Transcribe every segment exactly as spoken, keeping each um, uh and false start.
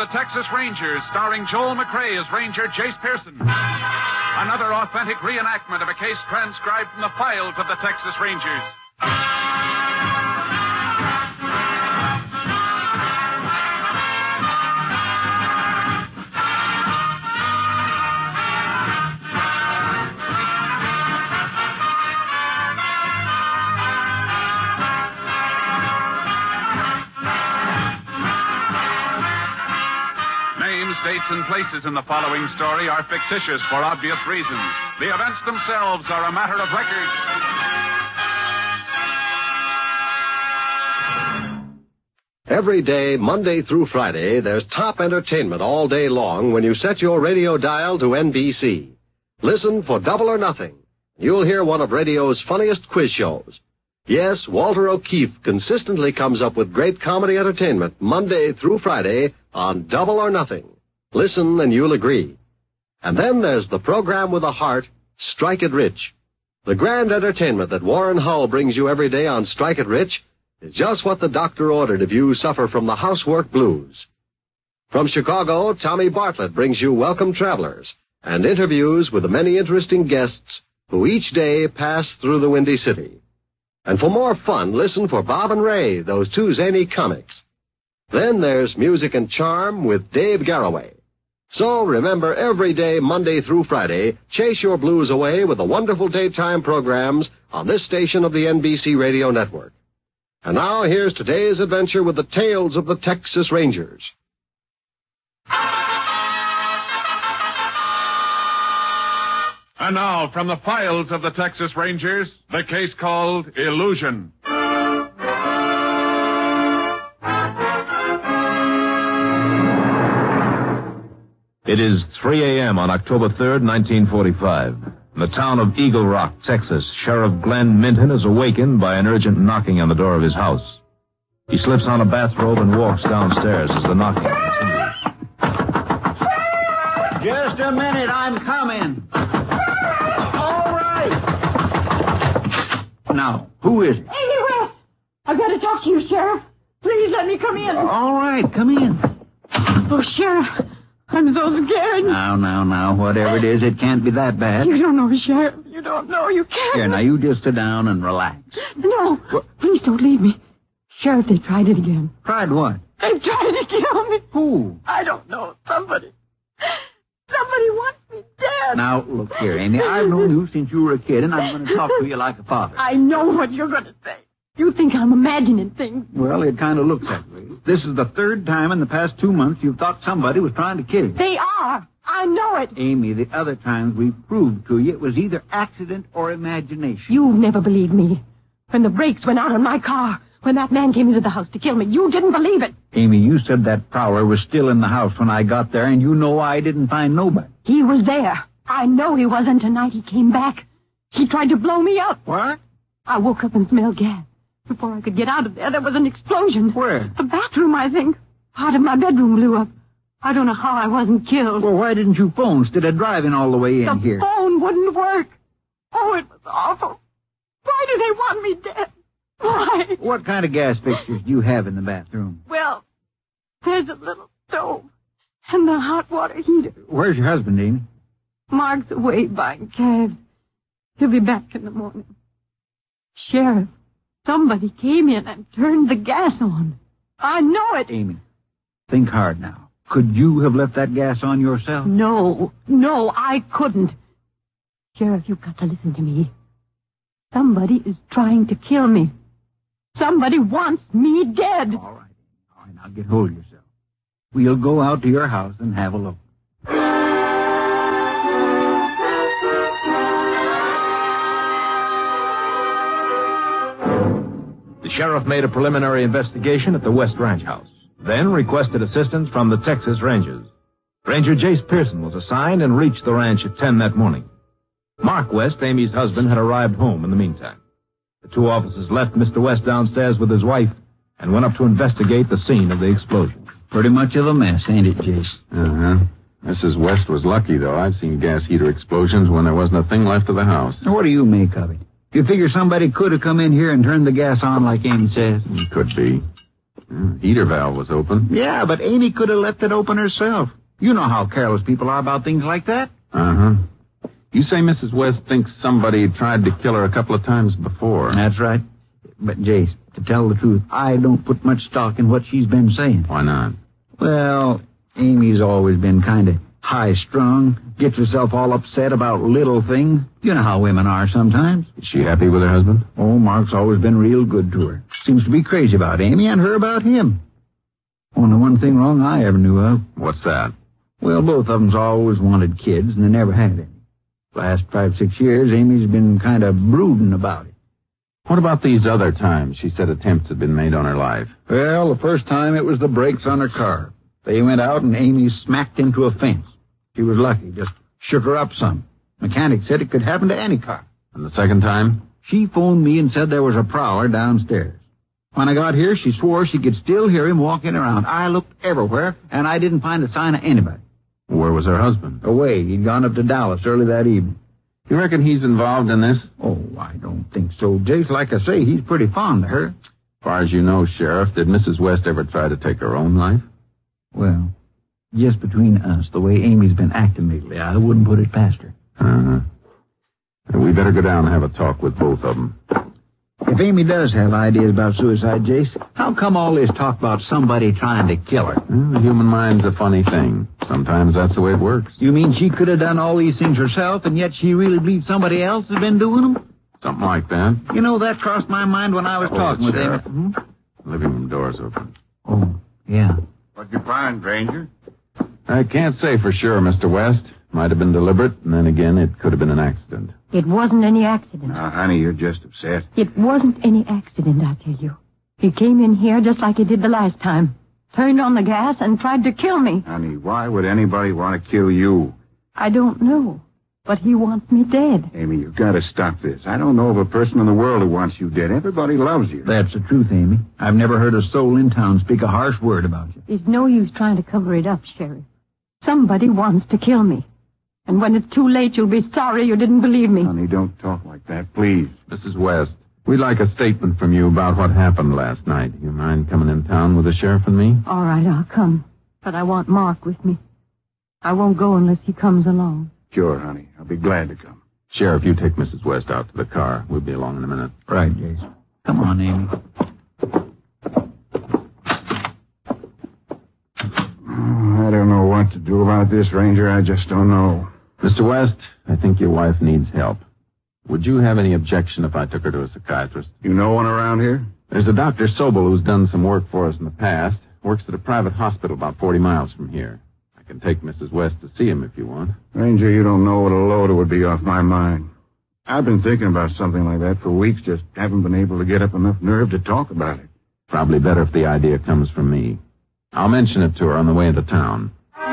the Texas Rangers, starring Joel McRae as Ranger Jace Pearson. Another authentic reenactment of a case transcribed from the files of the Texas Rangers. Dates and places in the following story are fictitious for obvious reasons. The events themselves are a matter of record. Every day, Monday through Friday, there's top entertainment all day long when you set your radio dial to N B C. Listen for Double or Nothing. You'll hear one of radio's funniest quiz shows. Yes, Walter O'Keefe consistently comes up with great comedy entertainment Monday through Friday on Double or Nothing. Listen and you'll agree. And then there's the program with a heart, Strike It Rich. The grand entertainment that Warren Hull brings you every day on Strike It Rich is just what the doctor ordered if you suffer from the housework blues. From Chicago, Tommy Bartlett brings you Welcome Travelers and interviews with the many interesting guests who each day pass through the Windy City. And for more fun, listen for Bob and Ray, those two zany comics. Then there's Music and Charm with Dave Garroway. So remember, every day, Monday through Friday, chase your blues away with the wonderful daytime programs on this station of the N B C Radio Network. And now, here's today's adventure with the tales of the Texas Rangers. And now, from the files of the Texas Rangers, the case called Illusion. It is three a.m. on October third, nineteen forty-five. In the town of Eagle Rock, Texas, Sheriff Glenn Minton is awakened by an urgent knocking on the door of his house. He slips on a bathrobe and walks downstairs as the knocking continues. Just a minute, I'm coming. All right. Now, who is it? Amy West! I've got to talk to you, Sheriff. Please let me come in. All right, come in. Oh, Sheriff, I'm so scared. Now, now, now, whatever it is, it can't be that bad. You don't know, Sheriff. You don't know. You can't. Here, now, you just sit down and relax. No. What? Please don't leave me. Sheriff, they tried it again. Tried what? They've tried to kill me. Who? I don't know. Somebody. Somebody wants me dead. Now, look here, Amy. I've known you since you were a kid, and I'm going to talk to you like a father. I know what you're going to say. You think I'm imagining things. Well, it kind of looks that way. This is the third time in the past two months you've thought somebody was trying to kill you. They are. I know it. Amy, the other times we proved to you it was either accident or imagination. You've never believed me. When the brakes went out on my car, when that man came into the house to kill me, you didn't believe it. Amy, you said that prowler was still in the house when I got there, and you know I didn't find nobody. He was there. I know he was, and tonight he came back. He tried to blow me up. What? I woke up and smelled gas. Before I could get out of there, there was an explosion. Where? The bathroom, I think. Part of my bedroom blew up. I don't know how I wasn't killed. Well, why didn't you phone instead of driving all the way in the here? The phone wouldn't work. Oh, it was awful. Why do they want me dead? Why? What kind of gas fixtures do you have in the bathroom? Well, there's a little stove and the hot water heater. Where's your husband, Amy? Mark's away buying calves. He'll be back in the morning. Sheriff, somebody came in and turned the gas on. I know it. Amy, think hard now. Could you have left that gas on yourself? No, no, I couldn't. Sheriff, you've got to listen to me. Somebody is trying to kill me. Somebody wants me dead. All right. All right, now get hold of yourself. We'll go out to your house and have a look. The sheriff made a preliminary investigation at the West Ranch house, then requested assistance from the Texas Rangers. Ranger Jace Pearson was assigned and reached the ranch at ten that morning. Mark West, Amy's husband, had arrived home in the meantime. The two officers left Mister West downstairs with his wife and went up to investigate the scene of the explosion. Pretty much of a mess, ain't it, Jace? Uh-huh. Missus West was lucky, though. I've seen gas heater explosions when there wasn't a thing left of the house. Now, what do you make of it? You figure somebody could have come in here and turned the gas on like Amy says? It could be. Hmm, heater valve was open. Yeah, but Amy could have left it open herself. You know how careless people are about things like that. Uh-huh. You say Missus West thinks somebody tried to kill her a couple of times before. That's right. But, Jace, to tell the truth, I don't put much stock in what she's been saying. Why not? Well, Amy's always been kind of high-strung, gets herself all upset about little things. You know how women are sometimes. Is she happy with her husband? Oh, Mark's always been real good to her. Seems to be crazy about Amy and her about him. Only one thing wrong I ever knew of. What's that? Well, both of them's always wanted kids, and they never had any. Last five, six years, Amy's been kind of brooding about it. What about these other times she said attempts had been made on her life? Well, the first time it was the brakes on her car. They went out and Amy smacked into a fence. She was lucky, just shook her up some. Mechanic said it could happen to any car. And the second time? She phoned me and said there was a prowler downstairs. When I got here, she swore she could still hear him walking around. I looked everywhere, and I didn't find a sign of anybody. Where was her husband? Away. He'd gone up to Dallas early that evening. You reckon he's involved in this? Oh, I don't think so, Jace. Like I say, he's pretty fond of her. As far as you know, Sheriff, did Missus West ever try to take her own life? Well, just between us, the way Amy's been acting lately, I wouldn't put it past her. Uh-huh. We better go down and have a talk with both of them. If Amy does have ideas about suicide, Jace, how come all this talk about somebody trying to kill her? Well, the human mind's a funny thing. Sometimes that's the way it works. You mean she could have done all these things herself, and yet she really believes somebody else has been doing them? Something like that. You know, that crossed my mind when I was Hold talking it, with Sheriff. Amy. Hmm? Living room door's open. Oh, yeah. What'd you find, Ranger? I can't say for sure, Mister West. Might have been deliberate, and then again, it could have been an accident. It wasn't any accident. Now, honey, you're just upset. It wasn't any accident, I tell you. He came in here just like he did the last time. Turned on the gas and tried to kill me. Honey, why would anybody want to kill you? I don't know. But he wants me dead. Amy, you've got to stop this. I don't know of a person in the world who wants you dead. Everybody loves you. That's the truth, Amy. I've never heard a soul in town speak a harsh word about you. There's no use trying to cover it up, Sheriff. Somebody wants to kill me. And when it's too late, you'll be sorry you didn't believe me. Honey, don't talk like that, please. Missus West, we'd like a statement from you about what happened last night. You mind coming in town with the sheriff and me? All right, I'll come. But I want Mark with me. I won't go unless he comes along. Sure, honey. I'll be glad to come. Sheriff, you take Missus West out to the car. We'll be along in a minute. Right, Jace. Come on, Amy. Oh, I don't know what to do about this, Ranger. I just don't know. Mister West, I think your wife needs help. Would you have any objection if I took her to a psychiatrist? You know one around here? There's a Doctor Sobel who's done some work for us in the past. Works at a private hospital about forty miles from here. I can take Missus West to see him if you want. Ranger, you don't know what a load it would be off my mind. I've been thinking about something like that for weeks, just haven't been able to get up enough nerve to talk about it. Probably better if the idea comes from me. I'll mention it to her on the way into town.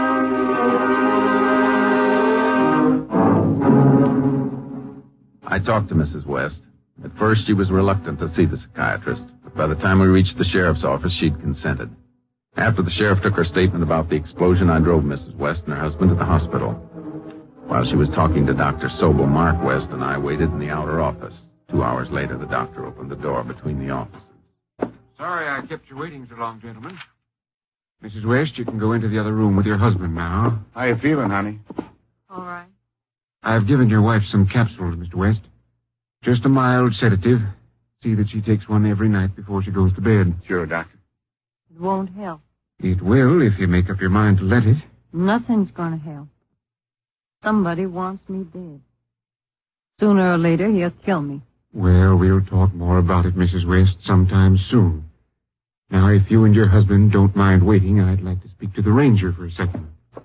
I talked to Missus West. At first, she was reluctant to see the psychiatrist, but by the time we reached the sheriff's office, she'd consented. After the sheriff took her statement about the explosion, I drove Missus West and her husband to the hospital. While she was talking to Doctor Sobel, Mark West and I waited in the outer office. Two hours later, the doctor opened the door between the offices. Sorry I kept you waiting so long, gentlemen. Missus West, you can go into the other room with your husband now. How you feeling, honey? All right. I've given your wife some capsules, Mister West. Just a mild sedative. See that she takes one every night before she goes to bed. Sure, Doctor. It won't help. It will if you make up your mind to let it. Nothing's going to help. Somebody wants me dead. Sooner or later, he'll kill me. Well, we'll talk more about it, Missus West, sometime soon. Now, if you and your husband don't mind waiting, I'd like to speak to the ranger for a second.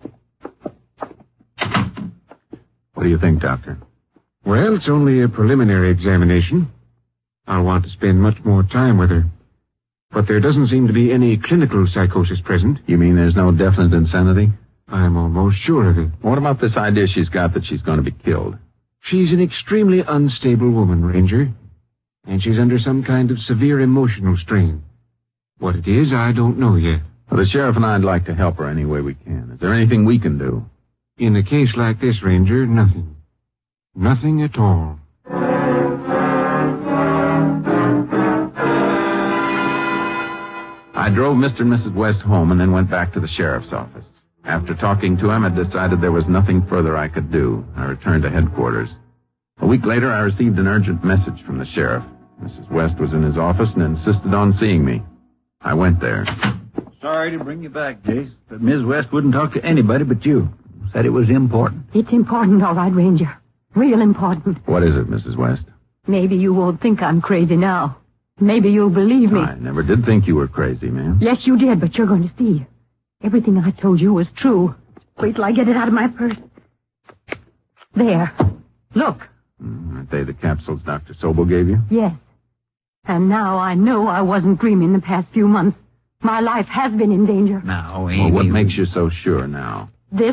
What do you think, Doctor? Well, it's only a preliminary examination. I'll want to spend much more time with her. But there doesn't seem to be any clinical psychosis present. You mean there's no definite insanity? I'm almost sure of it. What about this idea she's got that she's going to be killed? She's an extremely unstable woman, Ranger. And she's under some kind of severe emotional strain. What it is, I don't know yet. Well, the sheriff and I'd like to help her any way we can. Is there anything we can do? In a case like this, Ranger, nothing. Nothing at all. I I drove Mister and Missus West home and then went back to the sheriff's office. After talking to him, I decided there was nothing further I could do. I returned to headquarters. A week later, I received an urgent message from the sheriff. Missus West was in his office and insisted on seeing me. I went there. Sorry to bring you back, Jace, but Miz West wouldn't talk to anybody but you. Said it was important. It's important, all right, Ranger. Real important. What is it, Missus West? Maybe you won't think I'm crazy now. Maybe you'll believe me. I never did think you were crazy, ma'am. Yes, you did, but you're going to see. Everything I told you was true. Wait till I get it out of my purse. There. Look. Mm, aren't they the capsules Doctor Sobel gave you? Yes. And now I know I wasn't dreaming the past few months. My life has been in danger. Now, Amy... Well, what makes you so sure now? This.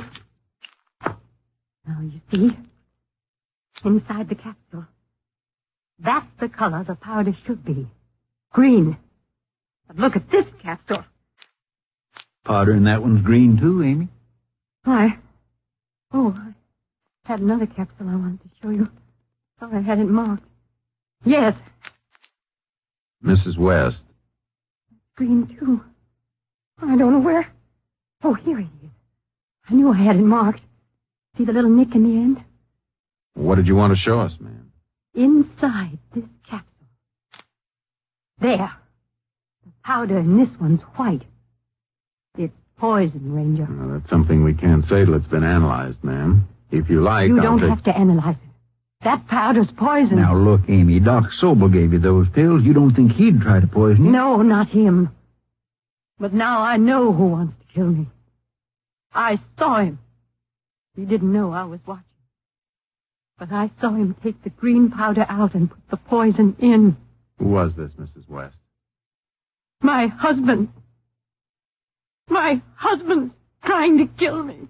Now, you see? Inside the capsule. That's the color the powder should be. Green. But look at this capsule. Powder in that one's green, too, Amy. I... Oh, I had another capsule I wanted to show you. Thought I had it marked. Yes. Missus West. Green, too. I don't know where. Oh, here it is. I knew I had it marked. See the little nick in the end? What did you want to show us, ma'am? Inside this capsule. There. The powder in this one's white. It's poison, Ranger. Well, that's something we can't say till it's been analyzed, ma'am. If you like, You I'll don't take... have to analyze it. That powder's poison. Now, look, Amy, Doc Sobel gave you those pills. You don't think he'd try to poison you? No, not him. But now I know who wants to kill me. I saw him. He didn't know I was watching. But I saw him take the green powder out and put the poison in. Who was this, Missus West? My husband. My husband's trying to kill me.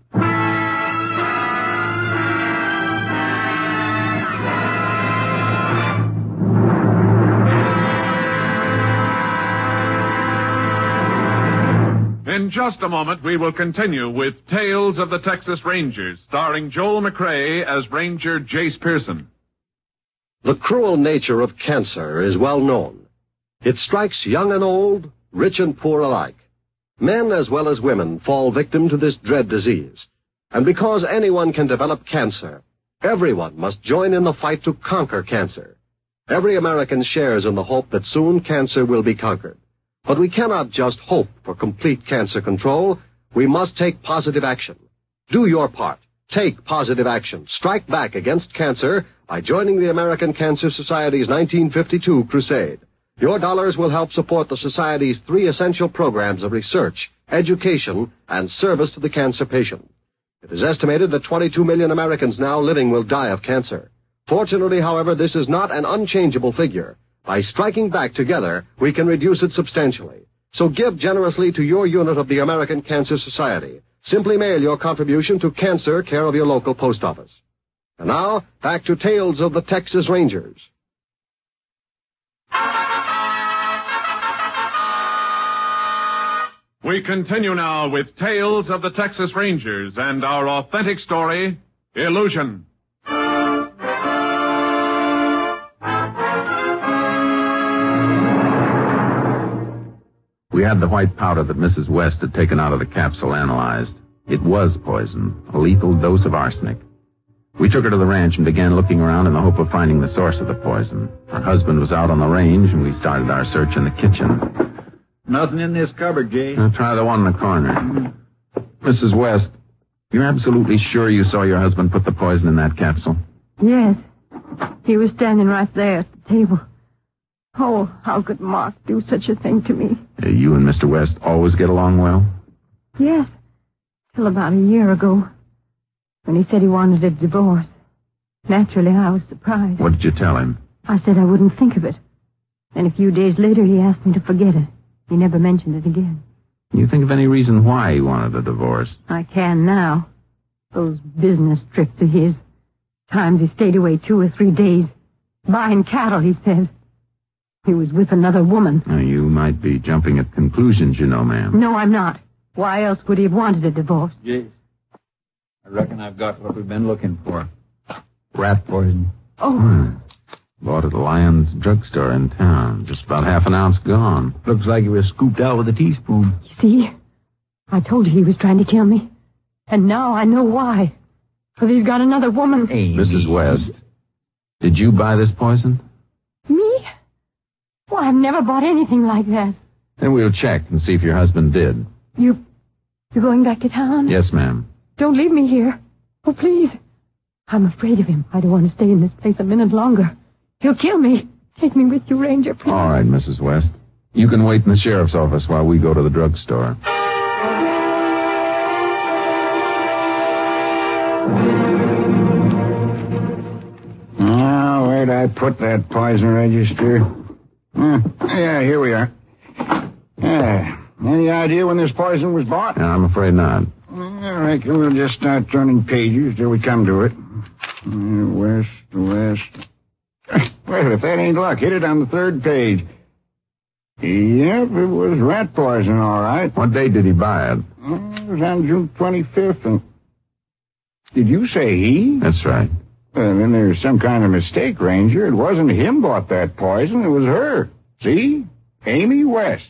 In just a moment, we will continue with Tales of the Texas Rangers, starring Joel McCrea as Ranger Jace Pearson. The cruel nature of cancer is well known. It strikes young and old, rich and poor alike. Men as well as women fall victim to this dread disease. And because anyone can develop cancer, everyone must join in the fight to conquer cancer. Every American shares in the hope that soon cancer will be conquered. But we cannot just hope for complete cancer control. We must take positive action. Do your part. Take positive action. Strike back against cancer by joining the American Cancer Society's nineteen fifty-two crusade. Your dollars will help support the Society's three essential programs of research, education, and service to the cancer patient. It is estimated that twenty-two million Americans now living will die of cancer. Fortunately, however, this is not an unchangeable figure. By striking back together, we can reduce it substantially. So give generously to your unit of the American Cancer Society. Simply mail your contribution to Cancer, care of your local post office. And now, back to Tales of the Texas Rangers. We continue now with Tales of the Texas Rangers and our authentic story, Illusion. We had the white powder that Missus West had taken out of the capsule analyzed. It was poison, a lethal dose of arsenic. We took her to the ranch and began looking around in the hope of finding the source of the poison. Her husband was out on the range, and we started our search in the kitchen. Nothing in this cupboard, Jay. I'll try the one in the corner. Missus West, you're absolutely sure you saw your husband put the poison in that capsule? Yes. He was standing right there at the table. Oh, how could Mark do such a thing to me? Uh, you and Mister West always get along well? Yes. Till about a year ago, when he said he wanted a divorce. Naturally, I was surprised. What did you tell him? I said I wouldn't think of it. Then a few days later, he asked me to forget it. He never mentioned it again. Can you think of any reason why he wanted a divorce? I can now. Those business trips of his. Times he stayed away two or three days. Buying cattle, he said. He was with another woman. Now, you might be jumping at conclusions, you know, ma'am. No, I'm not. Why else would he have wanted a divorce? Jace, I reckon I've got what we've been looking for. Rat poison. Oh. Hmm. Bought at a Lyons drugstore in town. Just about half an ounce gone. Looks like it was scooped out with a teaspoon. You see? I told you he was trying to kill me. And now I know why. Because he's got another woman. Amy. Missus West, did you buy this poison? Me? Well, I've never bought anything like that. Then we'll check and see if your husband did. You... You're going back to town? Yes, ma'am. Don't leave me here. Oh, please. I'm afraid of him. I don't want to stay in this place a minute longer. He'll kill me. Take me with you, Ranger, please. All right, Missus West. You can wait in the sheriff's office while we go to the drugstore. Now, where'd I put that poison register? Uh, yeah, here we are. Yeah. Any idea when this poison was bought? No, I'm afraid not. I reckon we'll just start turning pages till we come to it. Uh, west, west. Well, if that ain't luck, hit it on the third page. Yep, it was rat poison, all right. What date did he buy it? Uh, it was on June twenty-fifth. And... Did you say he? That's right. Well, then there's some kind of mistake, Ranger. It wasn't him bought that poison. It was her. See? Amy West.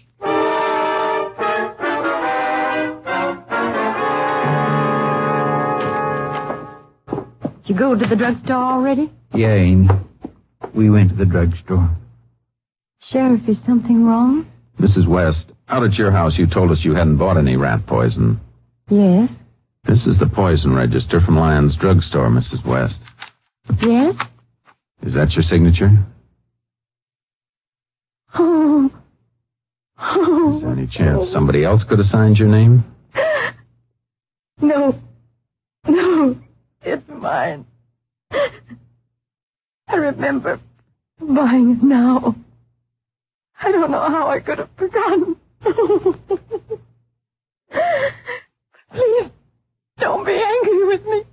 Did you go to the drugstore already? Yeah, Amy. We went to the drugstore. Sheriff, is something wrong? Missus West, out at your house you told us you hadn't bought any rat poison. Yes. This is the poison register from Lyons drugstore, Missus West. Yes? Is that your signature? Oh. Oh. Is there any chance somebody else could have signed your name? No. No. It's mine. I remember buying it now. I don't know how I could have forgotten. Please, don't be angry with me.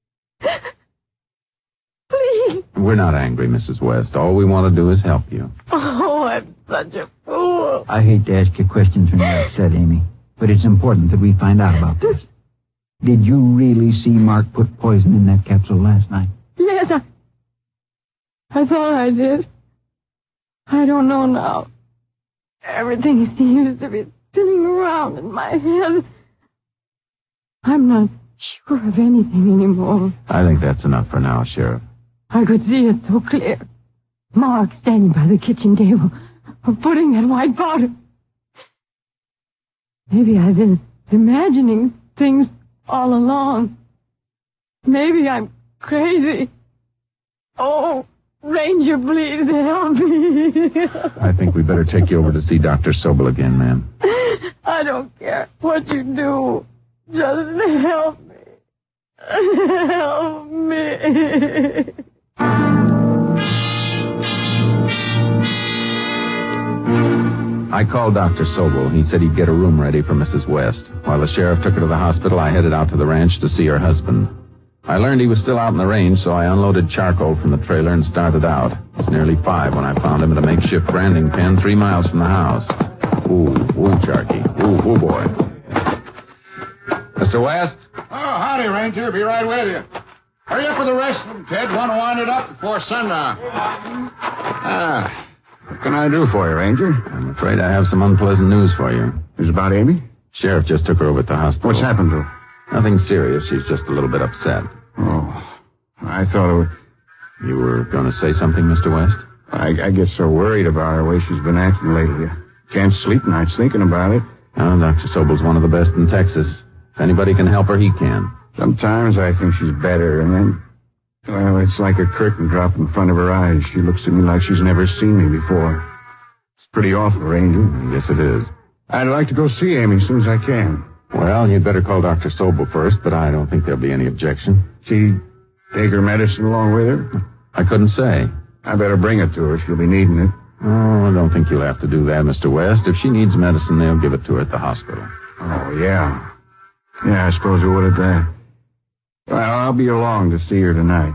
Please. We're not angry, Missus West. All we want to do is help you. Oh, I'm such a fool. I hate to ask you questions when you're upset, Amy, but it's important that we find out about this. Did you really see Mark put poison in that capsule last night? Yes, I... I thought I did. I don't know now. Everything seems to be spinning around in my head. I'm not sure of anything anymore. I think that's enough for now, Sheriff. I could see it so clear. Mark standing by the kitchen table, putting that white powder. Maybe I've been imagining things all along. Maybe I'm crazy. Oh, Ranger, please help me. I think we better take you over to see Doctor Sobel again, ma'am. I don't care what you do. Just help me. Help me. I called Doctor Sobel. He said he'd get a room ready for Missus West. While the sheriff took her to the hospital, I headed out to the ranch to see her husband. I learned he was still out in the range, so I unloaded charcoal from the trailer and started out. It was nearly five when I found him at a makeshift branding pen three miles from the house. Ooh, ooh, Charky. Ooh, ooh, boy. Mister West? Oh, howdy, Ranger. Be right with you. Hurry up with the rest of them, Ted. Want to wind it up before sundown. Ah, what can I do for you, Ranger? I'm afraid I have some unpleasant news for you. Is it about Amy? Sheriff just took her over at the hospital. What's happened to her? Nothing serious. She's just a little bit upset. Oh, I thought it was... You were going to say something, Mister West? I, I get so worried about her, the way she's been acting lately. I can't sleep nights thinking about it. Oh, Doctor Sobel's one of the best in Texas. If anybody can help her, he can. Sometimes I think she's better, and then... Well, it's like a curtain dropped in front of her eyes. She looks at me like she's never seen me before. It's pretty awful, Ranger. Yes, it is. I'd like to go see Amy as soon as I can. Well, you'd better call Doctor Sobel first, but I don't think there'll be any objection. She take her medicine along with her? I couldn't say. I better bring it to her. She'll be needing it. Oh, I don't think you'll have to do that, Mister West. If she needs medicine, they'll give it to her at the hospital. Oh, yeah. Yeah, I suppose it would at that. Well, I'll be along to see her tonight.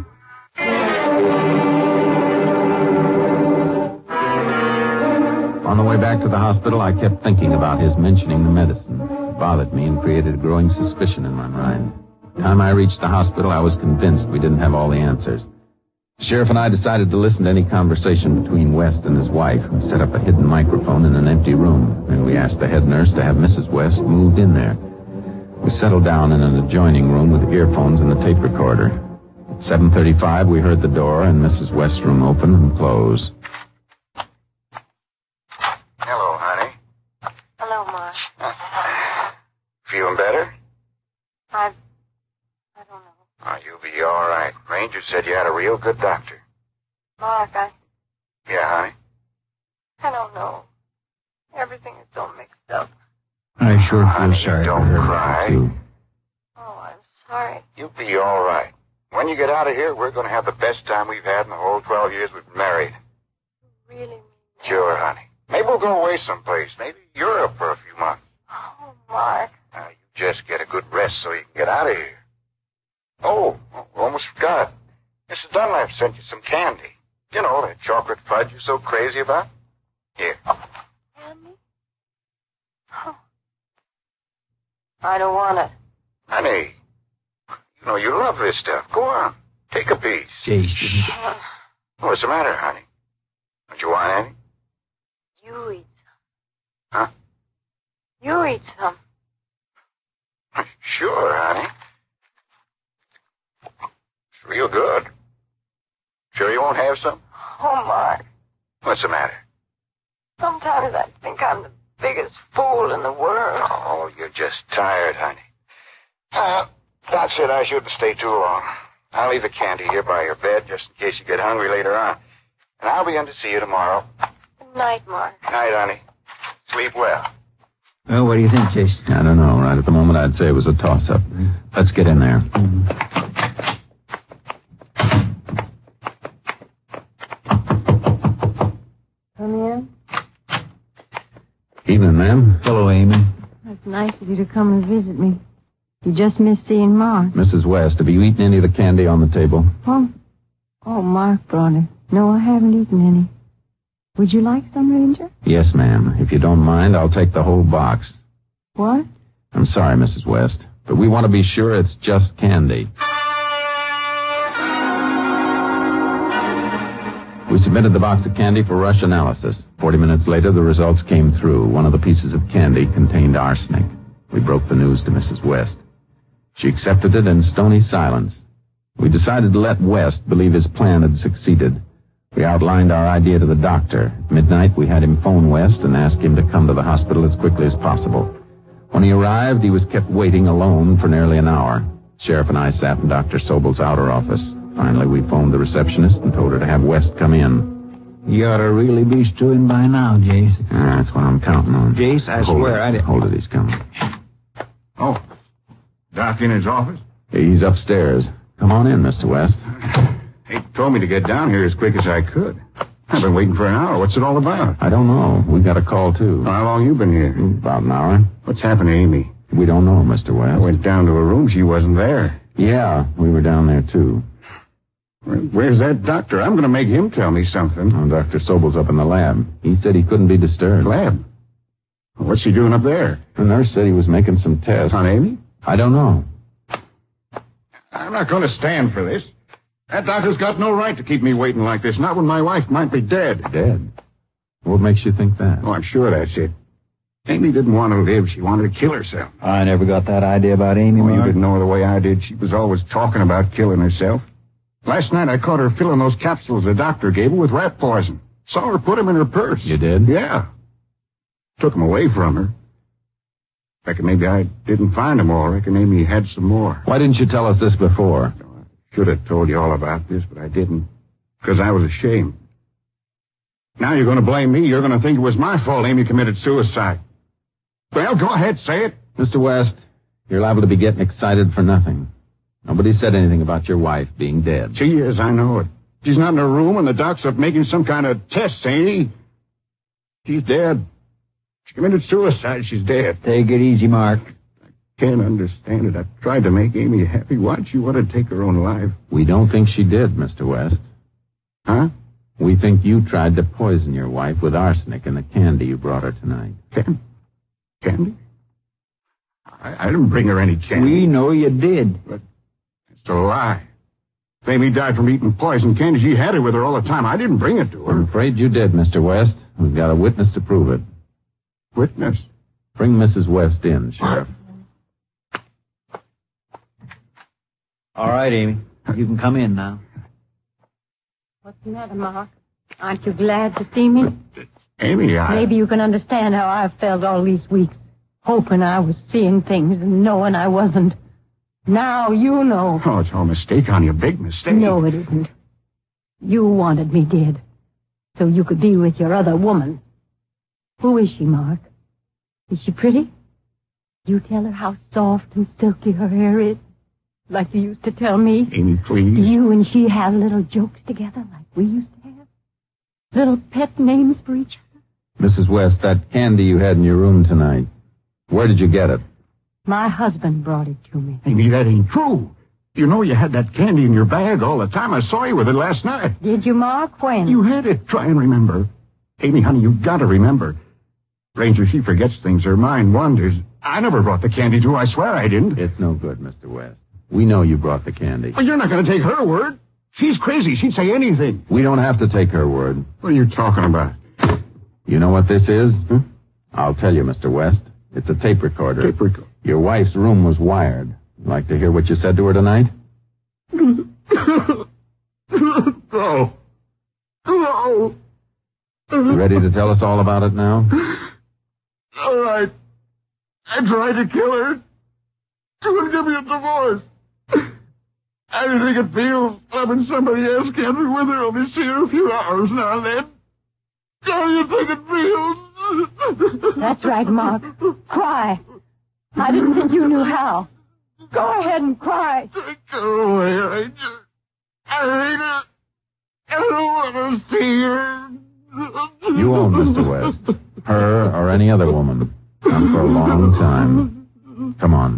On the way back to the hospital, I kept thinking about his mentioning the medicine. It bothered me and created a growing suspicion in my mind. By the time I reached the hospital, I was convinced we didn't have all the answers. The sheriff and I decided to listen to any conversation between West and his wife. We set up a hidden microphone in an empty room, and we asked the head nurse to have Missus West moved in there. We settled down in an adjoining room with earphones and the tape recorder. At seven thirty-five, we heard the door in Missus West's room open and close. Hello, honey. Hello, Mark. Uh, feeling better? I... I don't know. Oh, you'll be all right. Ranger said you had a real good doctor. Mark, I... Yeah, honey? I don't know. Everything is so mixed up. I sure feel honey, sorry don't for her. cry. Too. Oh, I'm sorry. You'll be all right. When you get out of here, we're going to have the best time we've had in the whole twelve years we've been married. You really mean that? Sure, honey. Maybe we'll go away someplace. Maybe Europe for a few months. Oh, Mark. Now, you just get a good rest so you can get out of here. Oh, almost forgot. Missus Dunlap sent you some candy. You know, that chocolate fudge you're so crazy about. Here. Candy? Oh. I don't want it. Honey, you know you love this stuff. Go on. Take a piece. Jace, Uh, What's the matter, honey? Don't you want any? you eat Huh? some. You eat some. Sure, honey. It's real good. Sure you won't have some? Oh, Mark. What's the matter? Sometimes I think I'm the biggest fool in the world. Oh, you're just tired, honey. Uh, Doc said I shouldn't stay too long. I'll leave the candy here by your bed just in case you get hungry later on. And I'll be in to see you tomorrow. Good night, Mark. Night, honey. Sleep well. well, what do you think, Jace? I don't know. Right at the moment, I'd say it was a toss-up. Let's get in there. Come in. Evening, ma'am. Hello, Amy. It's nice of you to come and visit me. You just missed seeing Mark. Missus West, have you eaten any of the candy on the table? Oh, oh, Mark brought it. No, I haven't eaten any. Would you like some, Ranger? Yes, ma'am. If you don't mind, I'll take the whole box. What? I'm sorry, Missus West, but we want to be sure it's just candy. We submitted the box of candy for rush analysis. Forty minutes later, the results came through. One of the pieces of candy contained arsenic. We broke the news to Missus West. She accepted it in stony silence. We decided to let West believe his plan had succeeded. We outlined our idea to the doctor. At midnight, we had him phone West and asked him to come to the hospital as quickly as possible. When he arrived, he was kept waiting alone for nearly an hour. Sheriff and I sat in Doctor Sobel's outer office. Finally, we phoned the receptionist and told her to have West come in. You ought to really be stewing by now, Jace. Ah, that's what I'm counting on. Jace, I Hold swear it. I did. Hold it, he's coming. Oh, Doc in his office? He's upstairs. Come on in, Mister West. He told me to get down here as quick as I could. I've been waiting for an hour. What's it all about? I don't know. We got a call, too. How long you been here? About an hour. What's happened to Amy? We don't know, Mister West. I went down to her room. She wasn't there. Yeah, we were down there, too. Where- Where's that doctor? I'm going to make him tell me something. Oh, Doctor Sobel's up in the lab. He said he couldn't be disturbed. Lab? What's he doing up there? The nurse said he was making some tests. On Amy? I don't know. I'm not going to stand for this. That doctor's got no right to keep me waiting like this, not when my wife might be dead. Dead? What makes you think that? Oh, I'm sure that's it. Amy didn't want to live. She wanted to kill herself. I never got that idea about Amy, Oh, you Mark. didn't know her the way I did. She was always talking about killing herself. Last night I caught her filling those capsules the doctor gave her with rat poison. Saw her put them in her purse. You did? Yeah. Took them away from her. Reckon maybe I didn't find them all. Reckon Amy had some more. Why didn't you tell us this before? Should have told you all about this, but I didn't. Because I was ashamed. Now you're going to blame me. You're going to think it was my fault Amy committed suicide. Well, go ahead, say it. Mister West, you're liable to be getting excited for nothing. Nobody said anything about your wife being dead. She is, I know it. She's not in her room, and the doc's up making some kind of test, ain't he? She's dead. She committed suicide. She's dead. Take it easy, Mark. Can't understand it. I've tried to make Amy happy. Why'd she want to take her own life? We don't think she did, Mister West. Huh? We think you tried to poison your wife with arsenic in the candy you brought her tonight. Can- candy? I, I didn't bring her any candy. We know you did. It's a lie. Amy died from eating poison candy. She had it with her all the time. I didn't bring it to her. I'm afraid you did, Mister West. We've got a witness to prove it. Witness? Bring Missus West in, Sheriff. All right, Amy. You can come in now. What's the matter, Mark? Aren't you glad to see me? Amy, I... Maybe you can understand how I've felt all these weeks, hoping I was seeing things and knowing I wasn't. Now you know. Oh, it's all a mistake on you, big mistake. No, it isn't. You wanted me dead, so you could be with your other woman. Who is she, Mark? Is she pretty? You tell her how soft and silky her hair is, like you used to tell me. Amy, please. Do you and she have little jokes together like we used to have? Little pet names for each other? Missus West, that candy you had in your room tonight, where did you get it? My husband brought it to me. Amy, that ain't true. You know you had that candy in your bag all the time. I saw you with it last night. Did you, Mark? When? You had it. Try and remember. Amy, honey, you've got to remember. Ranger, she forgets things. Her mind wanders. I never brought the candy to her. I swear I didn't. It's no good, Mister West. We know you brought the candy. Well, you're not going to take her word. She's crazy. She'd say anything. We don't have to take her word. What are you talking about? You know what this is? Hmm? I'll tell you, Mister West. It's a tape recorder. Tape recorder. Your wife's room was wired. Like to hear what you said to her tonight? No. No. You ready to tell us all about it now? All right. I tried to kill her. She would give me a divorce. I didn't think it feels having somebody else can't be with her. Only see her a few hours now and then. How do you think it feels? That's right, Mark. Cry. I didn't think you knew how. Go ahead and cry. Go away, Ranger. I hate her. I don't want to see her. You won't, Mister West. Her or any other woman. Not for a long time. Come on.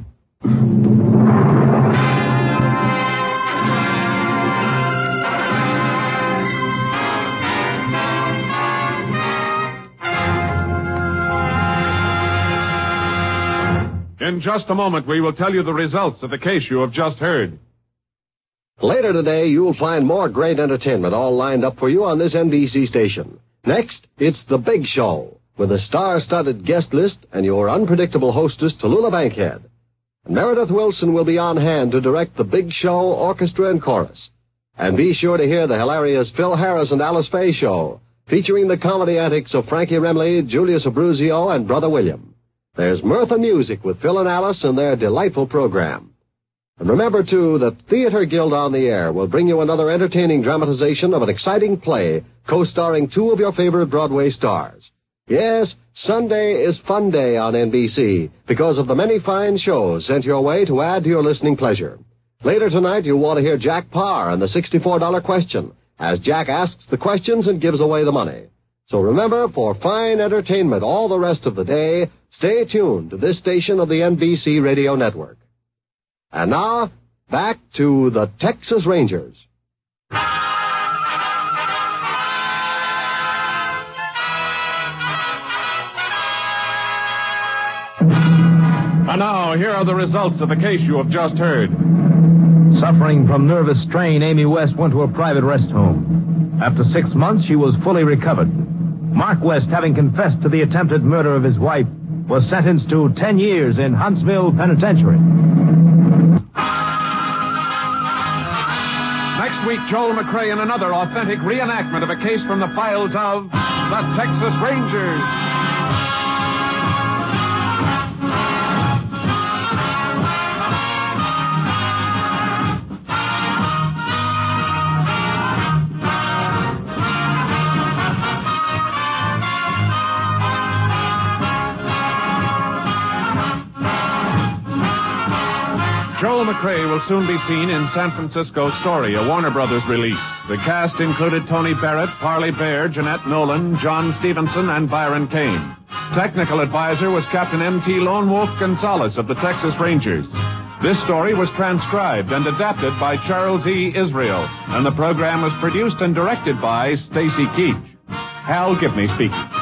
In just a moment, we will tell you the results of the case you have just heard. Later today, you'll find more great entertainment all lined up for you on this N B C station. Next, it's The Big Show, with a star-studded guest list and your unpredictable hostess, Tallulah Bankhead. And Meredith Wilson will be on hand to direct The Big Show orchestra and chorus. And be sure to hear the hilarious Phil Harris and Alice Faye show, featuring the comedy antics of Frankie Remley, Julius Abruzio, and Brother William. There's mirth and music with Phil and Alice and their delightful program. And remember, too, that Theater Guild on the Air will bring you another entertaining dramatization of an exciting play co-starring two of your favorite Broadway stars. Yes, Sunday is Fun Day on N B C because of the many fine shows sent your way to add to your listening pleasure. Later tonight, you'll want to hear Jack Parr and the sixty-four dollar question, as Jack asks the questions and gives away the money. So remember, for fine entertainment all the rest of the day, stay tuned to this station of the N B C Radio Network. And now, back to the Texas Rangers. And now, here are the results of the case you have just heard. Suffering from nervous strain, Amy West went to a private rest home. After six months, she was fully recovered. Mark West, having confessed to the attempted murder of his wife, was sentenced to ten years in Huntsville Penitentiary. Next week, Joel McCrea in another authentic reenactment of a case from the files of the Texas Rangers. Joel McCrea will soon be seen in San Francisco Story, a Warner Brothers release. The cast included Tony Barrett, Parley Bear, Jeanette Nolan, John Stevenson, and Byron Kane. Technical advisor was Captain M T Lone Wolf Gonzalez of the Texas Rangers. This story was transcribed and adapted by Charles E. Israel, and the program was produced and directed by Stacy Keach. Hal Gibney speaking.